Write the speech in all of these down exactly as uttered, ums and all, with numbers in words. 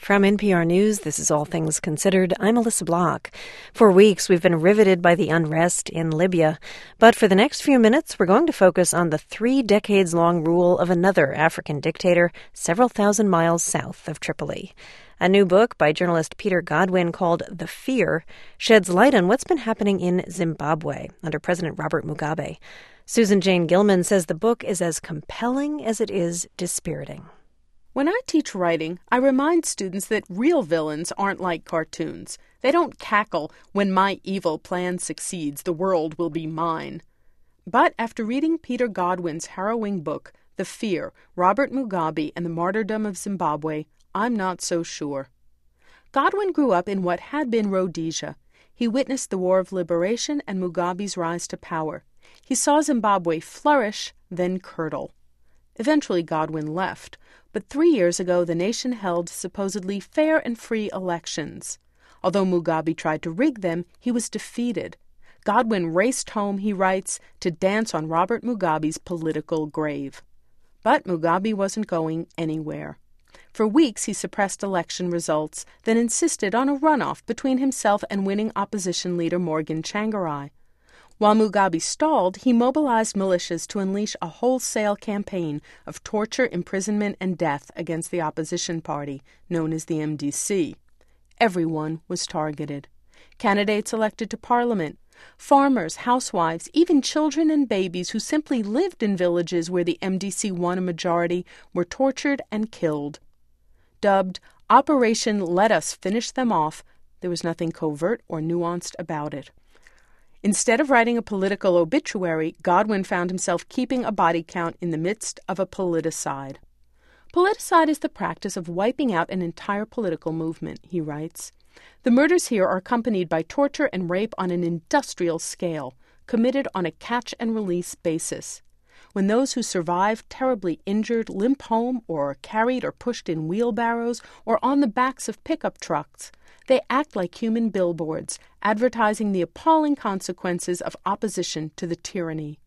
From N P R News, this is All Things Considered. I'm Alyssa Block. For weeks, we've been riveted by the unrest in Libya. But for the next few minutes, we're going to focus on the three decades-long rule of another African dictator several thousand miles south of Tripoli. A new book by journalist Peter Godwin called The Fear sheds light on what's been happening in Zimbabwe under President Robert Mugabe. Susan Jane Gilman says the book is as compelling as it is dispiriting. When I teach writing, I remind students that real villains aren't like cartoons. They don't cackle, "When my evil plan succeeds, the world will be mine." But after reading Peter Godwin's harrowing book, The Fear, Robert Mugabe and the Martyrdom of Zimbabwe, I'm not so sure. Godwin grew up in what had been Rhodesia. He witnessed the War of Liberation and Mugabe's rise to power. He saw Zimbabwe flourish, then curdle. Eventually Godwin left, but three years ago the nation held supposedly fair and free elections. Although Mugabe tried to rig them, he was defeated. Godwin raced home, he writes, to dance on Robert Mugabe's political grave. But Mugabe wasn't going anywhere. For weeks he suppressed election results, then insisted on a runoff between himself and winning opposition leader Morgan Tsvangirai. While Mugabe stalled, he mobilized militias to unleash a wholesale campaign of torture, imprisonment, and death against the opposition party, known as the M D C. Everyone was targeted. Candidates elected to parliament, farmers, housewives, even children and babies who simply lived in villages where the M D C won a majority were tortured and killed. Dubbed Operation Let Us Finish Them Off, there was nothing covert or nuanced about it. Instead of writing a political obituary, Godwin found himself keeping a body count in the midst of a politicide. Politicide is the practice of wiping out an entire political movement, he writes. The murders here are accompanied by torture and rape on an industrial scale, committed on a catch-and-release basis. When those who survive terribly injured limp home or are carried or pushed in wheelbarrows or on the backs of pickup trucks, they act like human billboards, advertising the appalling consequences of opposition to the tyranny.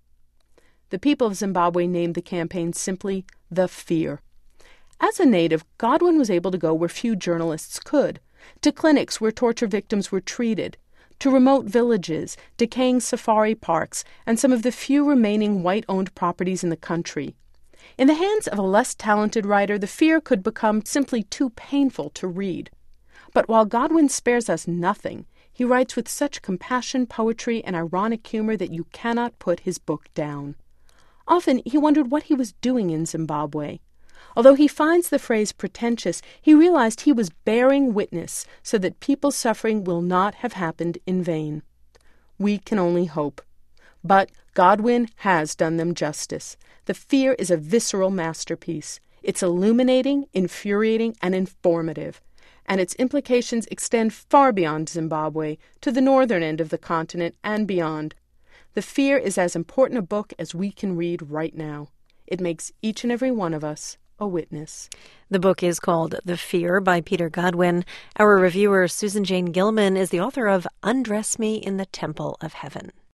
The people of Zimbabwe named the campaign simply The Fear. As a native, Godwin was able to go where few journalists could, to clinics where torture victims were treated, to remote villages, decaying safari parks, and some of the few remaining white-owned properties in the country. In the hands of a less talented writer, The Fear could become simply too painful to read. But while Godwin spares us nothing, he writes with such compassion, poetry, and ironic humor that you cannot put his book down. Often he wondered what he was doing in Zimbabwe. Although he finds the phrase pretentious, he realized he was bearing witness so that people's suffering will not have happened in vain. We can only hope. But Godwin has done them justice. The Fear is a visceral masterpiece. It's illuminating, infuriating, and informative. And its implications extend far beyond Zimbabwe, to the northern end of the continent and beyond. The Fear is as important a book as we can read right now. It makes each and every one of us a witness. The book is called The Fear by Peter Godwin. Our reviewer, Susan Jane Gilman, is the author of Undress Me in the Temple of Heaven.